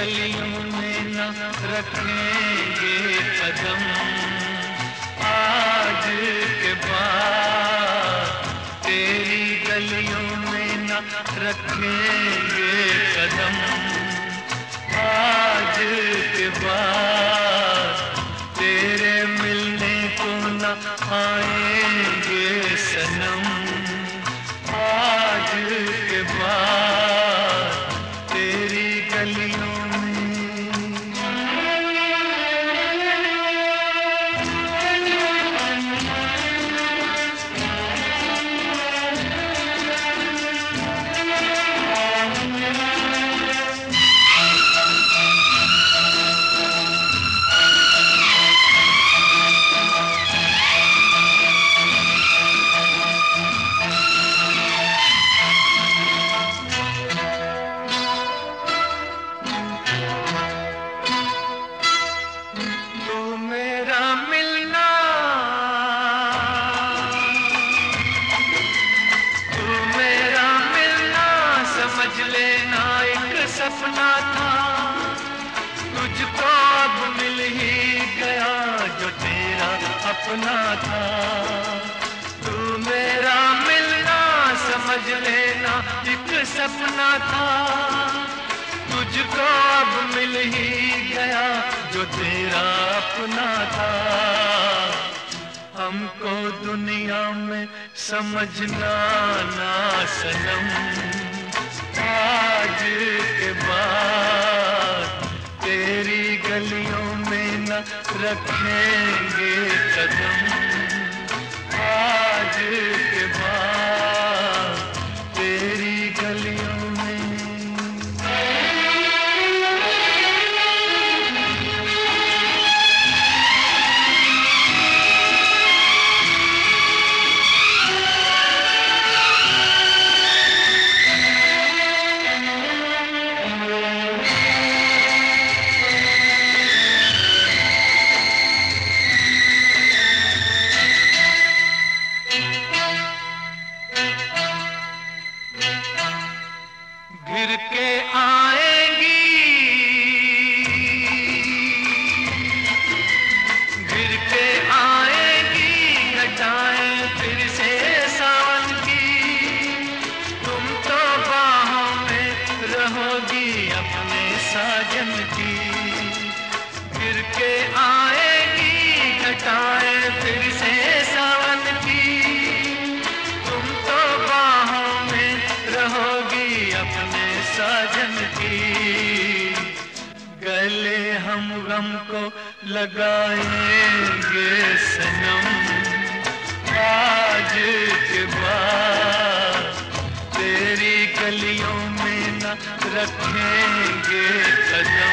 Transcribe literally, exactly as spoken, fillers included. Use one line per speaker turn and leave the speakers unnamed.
गलियों में न रखेंगे कदम। आज के बाद तेरी गलियों में न रखेंगे कदम। आज के बाद तेरे मिलने को न आएंगे सनम। आज के बाद तेरी गलियों सपना था, तुझको अब मिल ही गया जो तेरा अपना था। तू मेरा मिलना समझ लेना एक सपना था, तुझको अब मिल ही गया जो तेरा अपना था। हमको दुनिया में समझना ना सनम। आज के बाद तेरी गलियों में न रखेंगे कदम। आज के बाद तेरी गलियों में गिर के आएंगी, गिर के आएंगी घटाएं फिर से सावन की। तुम तो बाहों में रहोगी अपने साजन की। गिर के आएंगी घटाएं फिर से सावन की। तुम तो बाहों में रहोगी अपने साजन की। गले हम गम को लगाएंगे सनम। आज के बाद तेरी गलियों में न रखेंगे कदम।